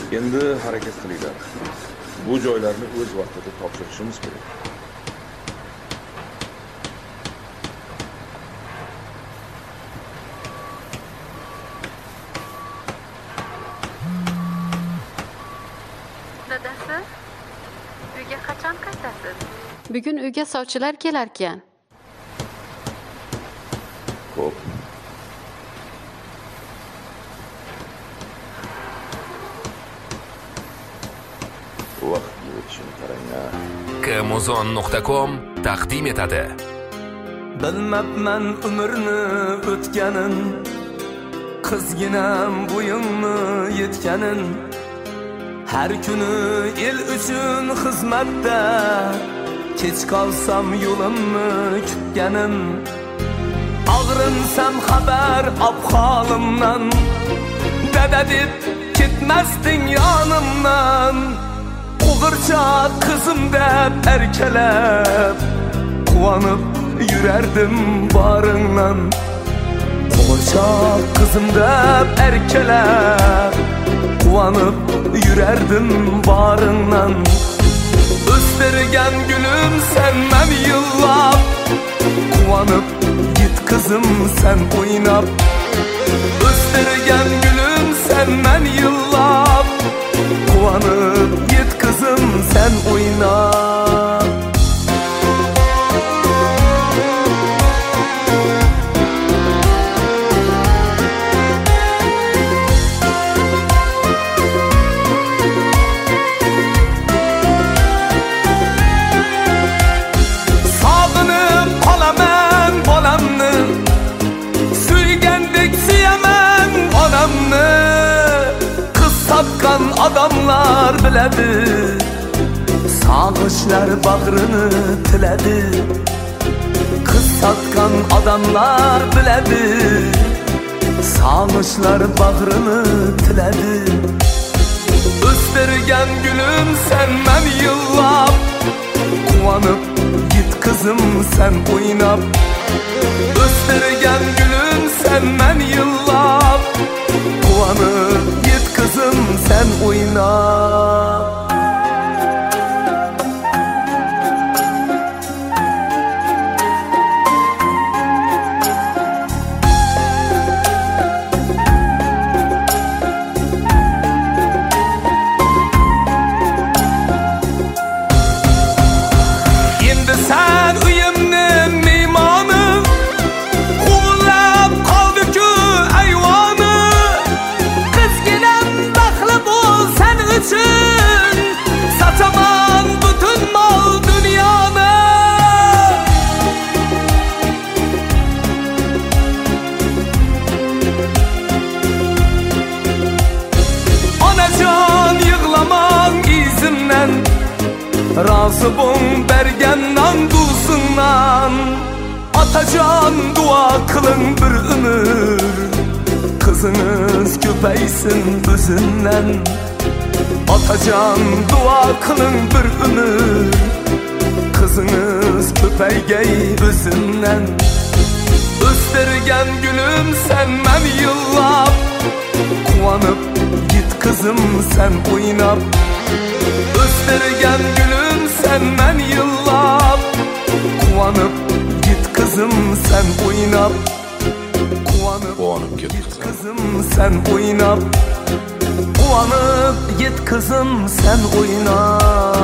Endi harakat qilinglar. Bu joylarni o'z vaqtida topshirishimiz kerak. Dadasi, uyga qachon qaytasiz? Bugun uyga sovchilar kelar ekan. Xo'p. Vaqt o'tishini qarang-a. Kmuzon.com taqdim etadi. Bilmabman umrni o'tganin, qizginam bo'yimni yetganin. Har kuni el uchun xizmatda, kech qolsam yo'limni kutganim. Og'rinsam xabar ob holimdan, dada deb ketmasding yonimdan. Qo'g'irchoq qizim deb erkalab, quvonib yurardim baringdan. Qo'g'irchoq qizim deb erkalab, quvonib yurardim baringdan. O'stirgan gulim sen men yillab, quvonib git qizim sen o'ynab. O'stirgan gulim sen men yillab, quvonib git qizim sen o'ynab. Adamlar biladi, sağışlar bağrını tiladi. Kız satkan adamlar biladi, sağışlar bağrını tiladi. O'stirgan gülüm sen men yillab, quvonib git kızım sen o'ynab. O'stirgan gülüm sen men yillab, quvonib git kızım sen o'ynab. Endi sen uyimni mehmoni, quvlab qoldi-ku ayvoni. Qizginam baxtli bo'l sen uchun, sotaman butun mol dunyoni. Onajon yig'lamang izimdan, razı bo'l bergandan dulsindan. Otajon duo qiling bir umr, qiziniz ko'paysin bizimdan. Otajon duo qiling bir umr, qiziniz ko'paygay bizimdan. O'stirgan gulim sen men yillab, quvonib git qizim sen o'ynab. O'stirgan gulim sen men yillab, quvonib git qizim sen o'ynab. Quvonib git qizim sen o'ynab. Quvonib git qizim sen o'ynab.